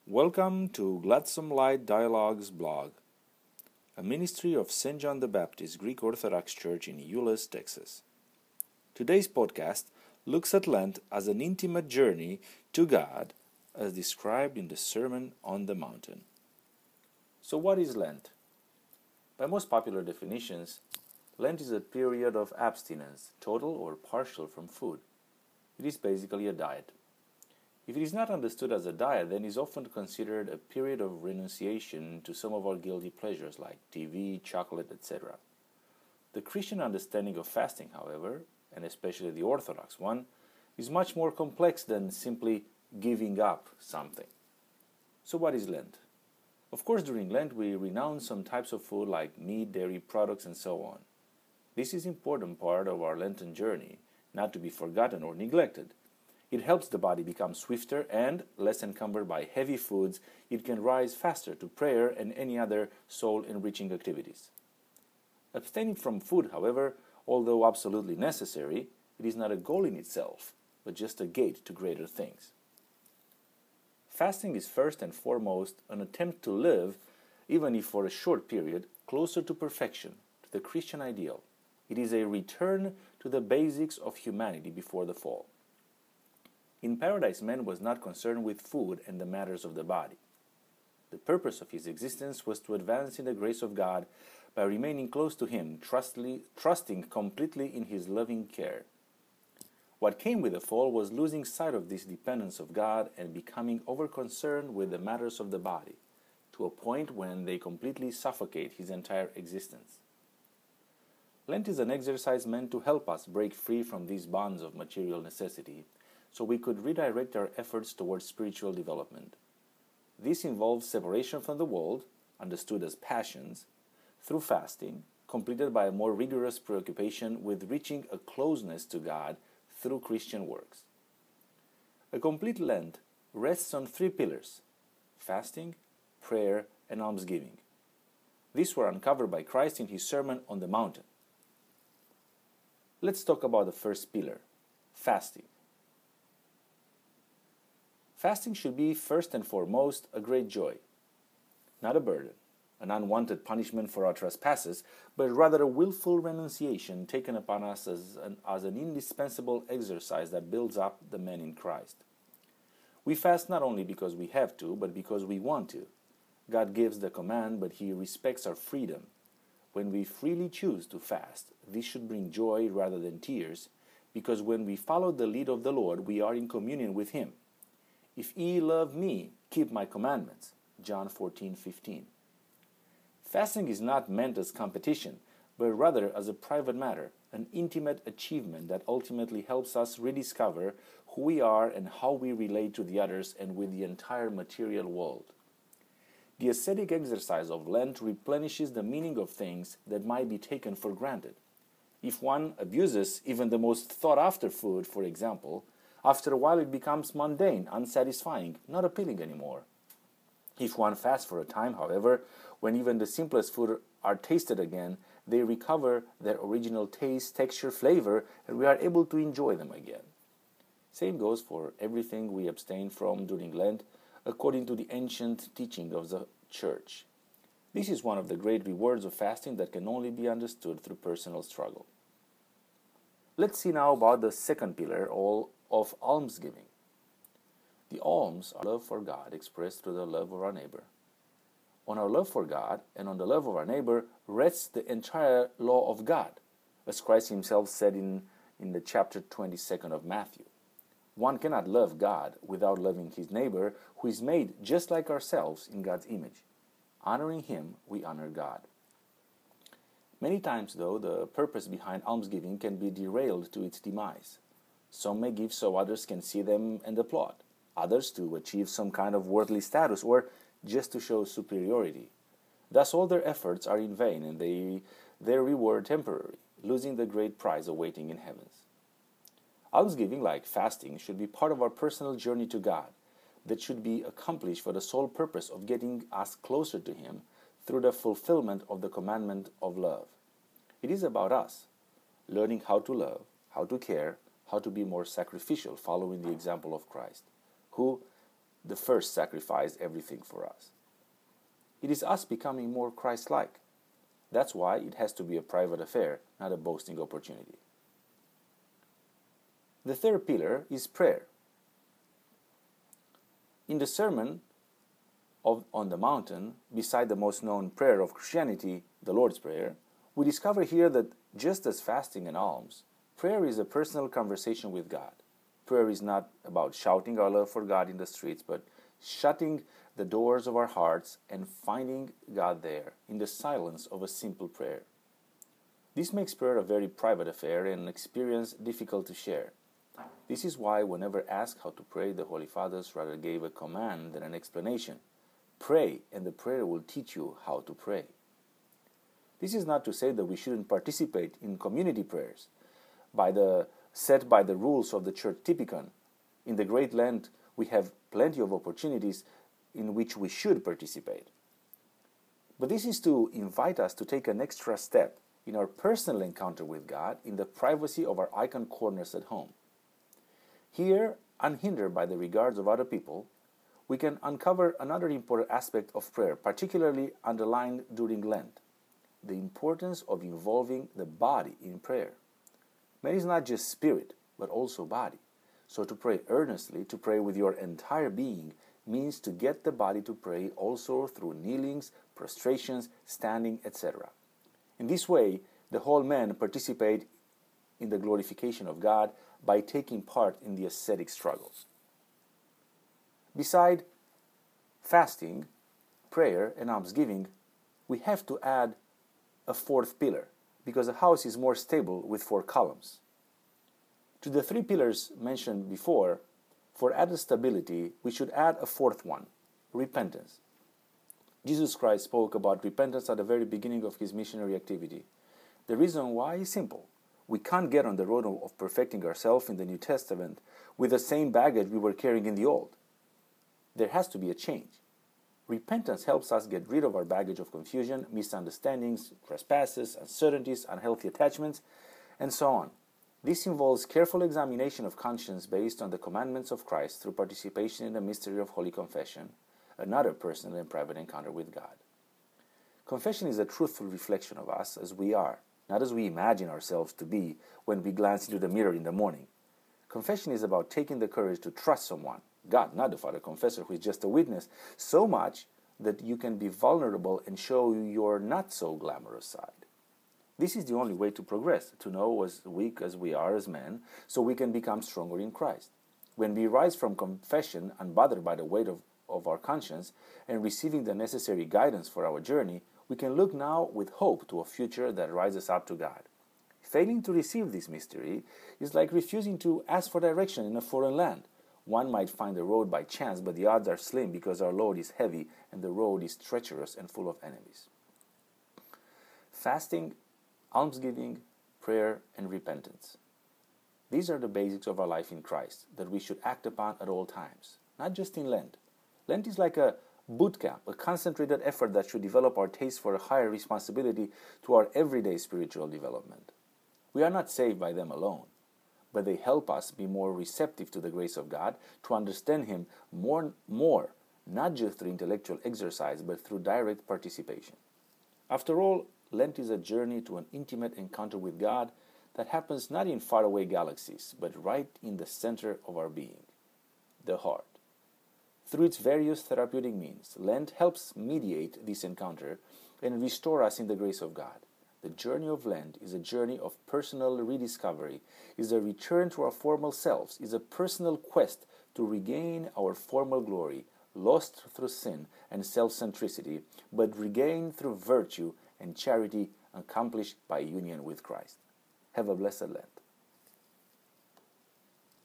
Welcome to Gladsome Light Dialogues blog, a ministry of St. John the Baptist Greek Orthodox Church in Euless, Texas. Today's podcast looks at Lent as an intimate journey to God as described in the Sermon on the Mountain. So what is Lent? By most popular definitions, Lent is a period of abstinence, total or partial from food. It is basically a diet. If it is not understood as a diet, then it is often considered a period of renunciation to some of our guilty pleasures like TV, chocolate, etc. The Christian understanding of fasting, however, and especially the Orthodox one, is much more complex than simply giving up something. So what is Lent? Of course, during Lent we renounce some types of food like meat, dairy products, and so on. This is an important part of our Lenten journey, not to be forgotten or neglected. It helps the body become swifter and, less encumbered by heavy foods, it can rise faster to prayer and any other soul-enriching activities. Abstaining from food, however, although absolutely necessary, it is not a goal in itself, but just a gate to greater things. Fasting is first and foremost an attempt to live, even if for a short period, closer to perfection, to the Christian ideal. It is a return to the basics of humanity before the fall. In paradise, man was not concerned with food and the matters of the body. The purpose of his existence was to advance in the grace of God by remaining close to Him, trusting completely in His loving care. What came with the fall was losing sight of this dependence of God and becoming overconcerned with the matters of the body, to a point when they completely suffocate his entire existence. Lent is an exercise meant to help us break free from these bonds of material necessity, so we could redirect our efforts towards spiritual development. This involves separation from the world, understood as passions, through fasting, completed by a more rigorous preoccupation with reaching a closeness to God through Christian works. A complete Lent rests on three pillars: fasting, prayer, and almsgiving. These were uncovered by Christ in His Sermon on the Mountain. Let's talk about the first pillar, fasting. Fasting should be first and foremost a great joy, not a burden, an unwanted punishment for our trespasses, but rather a willful renunciation taken upon us as an indispensable exercise that builds up the man in Christ. We fast not only because we have to, but because we want to. God gives the command, but He respects our freedom. When we freely choose to fast, this should bring joy rather than tears, because when we follow the lead of the Lord, we are in communion with Him. If ye love me, keep my commandments. John 14:15. Fasting is not meant as competition, but rather as a private matter, an intimate achievement that ultimately helps us rediscover who we are and how we relate to the others and with the entire material world. The ascetic exercise of Lent replenishes the meaning of things that might be taken for granted. If one abuses even the most sought-after food, for example, after a while it becomes mundane, unsatisfying, not appealing anymore. If one fasts for a time, however, when even the simplest food are tasted again, they recover their original taste, texture, flavor, and we are able to enjoy them again. Same goes for everything we abstain from during Lent, according to the ancient teaching of the Church. This is one of the great rewards of fasting that can only be understood through personal struggle. Let's see now about the second pillar, of almsgiving. The alms are love for God expressed through the love of our neighbor. On our love for God and on the love of our neighbor rests the entire law of God, as Christ Himself said in the chapter 22 of Matthew. One cannot love God without loving his neighbor, who is made just like ourselves in God's image. Honoring Him, we honor God. Many times, though, the purpose behind almsgiving can be derailed to its demise. Some may give so others can see them and applaud. Others to achieve some kind of worldly status or just to show superiority. Thus all their efforts are in vain and their reward temporary, losing the great prize awaiting in heavens. Almsgiving, like fasting, should be part of our personal journey to God, that should be accomplished for the sole purpose of getting us closer to Him through the fulfillment of the commandment of love. It is about us, learning how to love, how to care, how to be more sacrificial, following the example of Christ, who, the first sacrificed everything for us. It is us becoming more Christ-like. That's why it has to be a private affair, not a boasting opportunity. The third pillar is prayer. In the Sermon on the Mountain, beside the most known prayer of Christianity, the Lord's Prayer, we discover here that just as fasting and alms, prayer is a personal conversation with God. Prayer is not about shouting our love for God in the streets, but shutting the doors of our hearts and finding God there in the silence of a simple prayer. This makes prayer a very private affair and an experience difficult to share. This is why whenever asked how to pray, the Holy Fathers rather gave a command than an explanation. Pray, and the prayer will teach you how to pray. This is not to say that we shouldn't participate in community prayers set by the rules of the Church Typicon. In the Great Lent, we have plenty of opportunities in which we should participate. But this is to invite us to take an extra step in our personal encounter with God in the privacy of our icon corners at home. Here, unhindered by the regards of other people, we can uncover another important aspect of prayer, particularly underlined during Lent: the importance of involving the body in prayer. Man is not just spirit, but also body. So to pray earnestly, to pray with your entire being, means to get the body to pray also through kneelings, prostrations, standing, etc. In this way, the whole man participate in the glorification of God by taking part in the ascetic struggles. Beside fasting, prayer, and almsgiving, we have to add a fourth pillar, because a house is more stable with 4 columns. To the 3 pillars mentioned before, for added stability, we should add a 4th one: repentance. Jesus Christ spoke about repentance at the very beginning of his missionary activity. The reason why is simple. We can't get on the road of perfecting ourselves in the New Testament with the same baggage we were carrying in the Old. There has to be a change. Repentance helps us get rid of our baggage of confusion, misunderstandings, trespasses, uncertainties, unhealthy attachments, and so on. This involves careful examination of conscience based on the commandments of Christ through participation in the mystery of Holy Confession, another personal and private encounter with God. Confession is a truthful reflection of us as we are, not as we imagine ourselves to be when we glance into the mirror in the morning. Confession is about taking the courage to trust someone, God, not the Father Confessor who is just a witness, so much that you can be vulnerable and show your not so glamorous side. This is the only way to progress, to know as weak as we are as men, so we can become stronger in Christ. When we rise from confession, unbothered by the weight of our conscience, and receiving the necessary guidance for our journey, we can look now with hope to a future that rises up to God. Failing to receive this mystery is like refusing to ask for direction in a foreign land. One might find the road by chance, but the odds are slim because our load is heavy and the road is treacherous and full of enemies. Fasting, almsgiving, prayer, and repentance. These are the basics of our life in Christ that we should act upon at all times, not just in Lent. Lent is like a boot camp, a concentrated effort that should develop our taste for a higher responsibility to our everyday spiritual development. We are not saved by them alone, but they help us be more receptive to the grace of God, to understand Him more, not just through intellectual exercise, but through direct participation. After all, Lent is a journey to an intimate encounter with God that happens not in faraway galaxies, but right in the center of our being, the heart. Through its various therapeutic means, Lent helps mediate this encounter and restore us in the grace of God. The journey of Lent is a journey of personal rediscovery, is a return to our former selves, is a personal quest to regain our former glory, lost through sin and self-centricity, but regained through virtue and charity accomplished by union with Christ. Have a blessed Lent.